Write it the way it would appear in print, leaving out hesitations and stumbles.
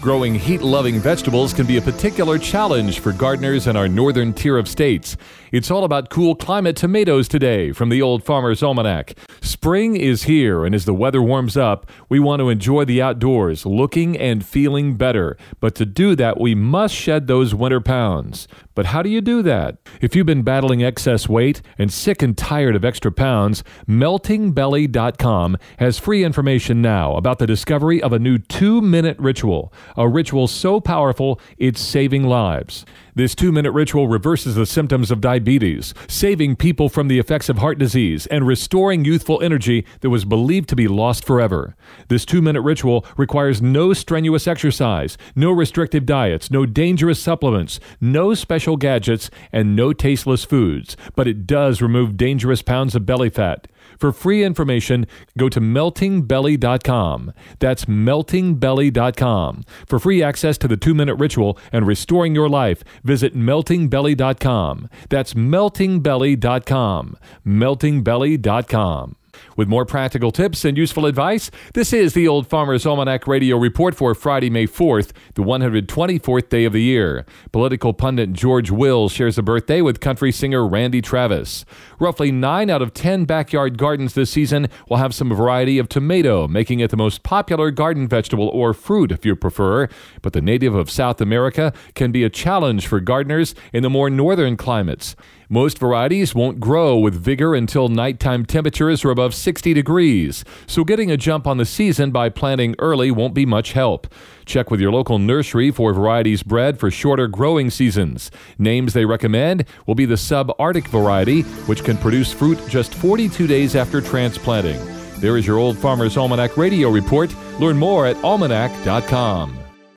Growing heat-loving vegetables can be a particular challenge for gardeners in our northern tier of states. It's all about cool climate tomatoes today from the Old Farmer's Almanac. Spring is here, and as the weather warms up, we want to enjoy the outdoors, looking and feeling better. But to do that, we must shed those winter pounds. But how do you do that? If you've been battling excess weight and sick and tired of extra pounds, meltingbelly.com has free information now about the discovery of a new 2-minute ritual. A ritual so powerful, it's saving lives. This 2-minute ritual reverses the symptoms of diabetes, saving people from the effects of heart disease, and restoring youthful energy that was believed to be lost forever. This 2-minute ritual requires no strenuous exercise, no restrictive diets, no dangerous supplements, no special gadgets, and no tasteless foods. But it does remove dangerous pounds of belly fat. For free information, go to meltingbelly.com. That's meltingbelly.com. For free access to the 2-minute ritual and restoring your life, visit meltingbelly.com. That's meltingbelly.com. meltingbelly.com. With more practical tips and useful advice, this is the Old Farmer's Almanac Radio Report for Friday, May 4th, the 124th day of the year. Political pundit George Will shares a birthday with country singer Randy Travis. Roughly 9 out of 10 backyard gardens this season will have some variety of tomato, making it the most popular garden vegetable or fruit if you prefer. But the native of South America can be a challenge for gardeners in the more northern climates. Most varieties won't grow with vigor until nighttime temperatures are above 60 degrees, so getting a jump on the season by planting early won't be much help. Check with your local nursery for varieties bred for shorter growing seasons. Names they recommend will be the subarctic variety, which can produce fruit just 42 days after transplanting. There is your Old Farmer's Almanac Radio Report. Learn more at almanac.com.